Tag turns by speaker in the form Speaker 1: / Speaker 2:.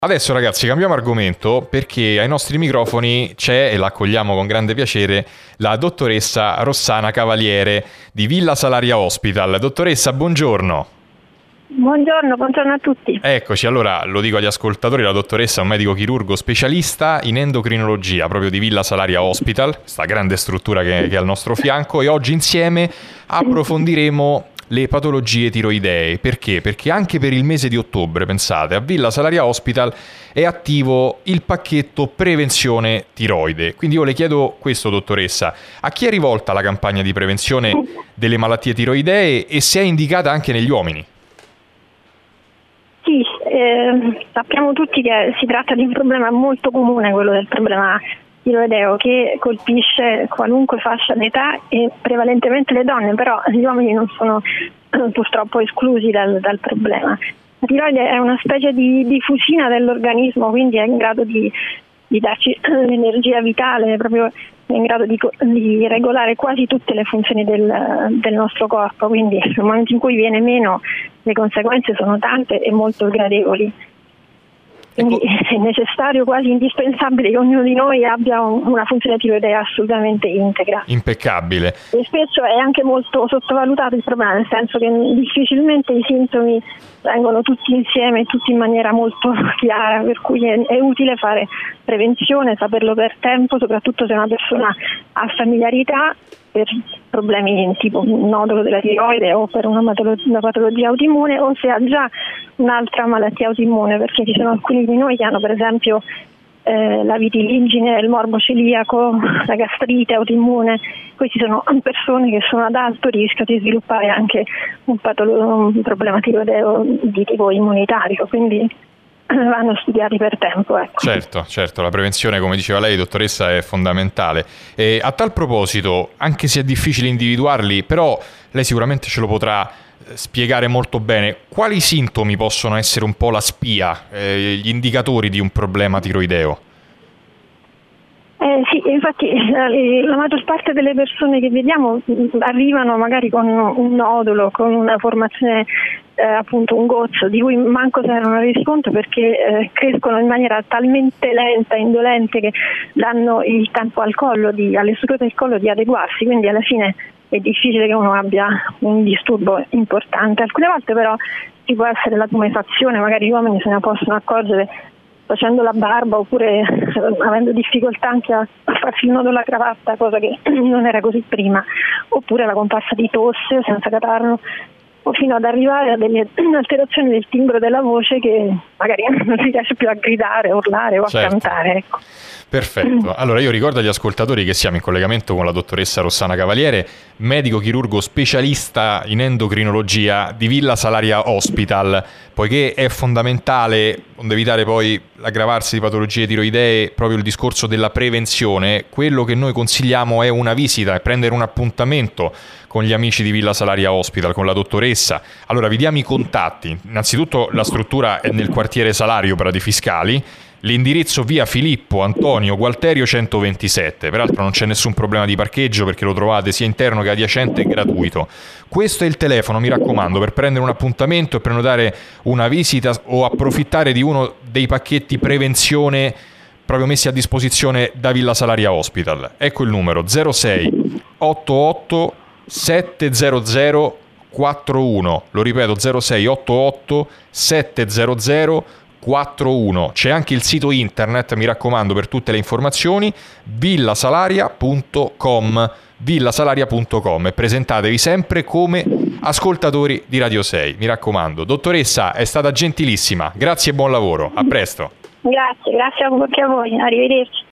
Speaker 1: Adesso ragazzi cambiamo argomento perché ai nostri microfoni c'è, e la accogliamo con grande piacere, la dottoressa Rossana Cavaliere di Villa Salaria Hospital. Dottoressa, buongiorno.
Speaker 2: Buongiorno a tutti.
Speaker 1: Eccoci, allora lo dico agli ascoltatori, la dottoressa è un medico chirurgo specialista in endocrinologia proprio di Villa Salaria Hospital, questa grande struttura che è al nostro fianco, e oggi insieme approfondiremo le patologie tiroidee. Perché? Perché anche per il mese di ottobre, pensate, a Villa Salaria Hospital è attivo il pacchetto prevenzione tiroide. Quindi io le chiedo questo, dottoressa: a chi è rivolta la campagna di prevenzione delle malattie tiroidee e se è indicata anche negli uomini?
Speaker 2: Sì, sappiamo tutti che si tratta di un problema molto comune, quello del problema tiroideo, che colpisce qualunque fascia d'età e prevalentemente le donne, però gli uomini non sono purtroppo esclusi dal problema. La tiroide è una specie di fusina dell'organismo, quindi è in grado di darci l'energia vitale, proprio è in grado di regolare quasi tutte le funzioni del nostro corpo, quindi nel momento in cui viene meno le conseguenze sono tante e molto sgradevoli. Quindi è necessario, quasi indispensabile, che ognuno di noi abbia una funzione tiroidea assolutamente integra.
Speaker 1: Impeccabile.
Speaker 2: E spesso è anche molto sottovalutato il problema, nel senso che difficilmente i sintomi vengono tutti insieme, tutti in maniera molto chiara, per cui è utile fare prevenzione, saperlo per tempo, soprattutto se una persona ha familiarità per problemi tipo un nodulo della tiroide o per una patologia autoimmune, o se ha già un'altra malattia autoimmune, perché ci sono alcuni di noi che hanno per esempio la vitiligine, il morbo celiaco, la gastrite autoimmune. Questi sono persone che sono ad alto rischio di sviluppare anche un problema tiroideo di tipo immunitario, quindi vanno studiati per tempo. Ecco.
Speaker 1: Certo, la prevenzione, come diceva lei, dottoressa, è fondamentale. E a tal proposito, anche se è difficile individuarli, però lei sicuramente ce lo potrà spiegare molto bene, quali sintomi possono essere un po' la spia, gli indicatori di un problema tiroideo?
Speaker 2: Sì, infatti la maggior parte delle persone che vediamo arrivano magari con un nodulo, con una formazione, appunto un gozzo, di cui manco se ne rende conto, perché crescono in maniera talmente lenta e indolente che danno il tempo al collo, alle strutture del collo di adeguarsi, quindi alla fine è difficile che uno abbia un disturbo importante. Alcune volte però ci può essere la tumefazione, magari gli uomini se ne possono accorgere facendo la barba oppure avendo difficoltà anche a farsi il nodo alla cravatta, cosa che non era così prima, oppure la comparsa di tosse senza catarro, o fino ad arrivare a delle alterazioni del timbro della voce che magari non si riesce più a gridare, a urlare o a cantare. Ecco.
Speaker 1: Perfetto. Allora io ricordo agli ascoltatori che siamo in collegamento con la dottoressa Rossana Cavaliere, medico chirurgo specialista in endocrinologia di Villa Salaria Hospital, poiché è fondamentale, onde evitare poi l'aggravarsi di patologie tiroidee, proprio il discorso della prevenzione. Quello che noi consigliamo è una visita e prendere un appuntamento con gli amici di Villa Salaria Hospital, con la dottoressa. Allora vi diamo i contatti. Innanzitutto la struttura è nel quartiere Salario, Prati Fiscali. L'indirizzo via Filippo Antonio Gualterio 127, peraltro non c'è nessun problema di parcheggio perché lo trovate sia interno che adiacente e gratuito. Questo è il telefono, mi raccomando, per prendere un appuntamento e prenotare una visita o approfittare di uno dei pacchetti prevenzione proprio messi a disposizione da Villa Salaria Hospital. Ecco il numero: 06 88 700 41, lo ripeto, 06 88 700 41. C'è anche il sito internet, mi raccomando, per tutte le informazioni, villasalaria.com, e presentatevi sempre come ascoltatori di Radio 6, mi raccomando. Dottoressa, è stata gentilissima, grazie e buon lavoro, a presto.
Speaker 2: Grazie anche a voi, arrivederci.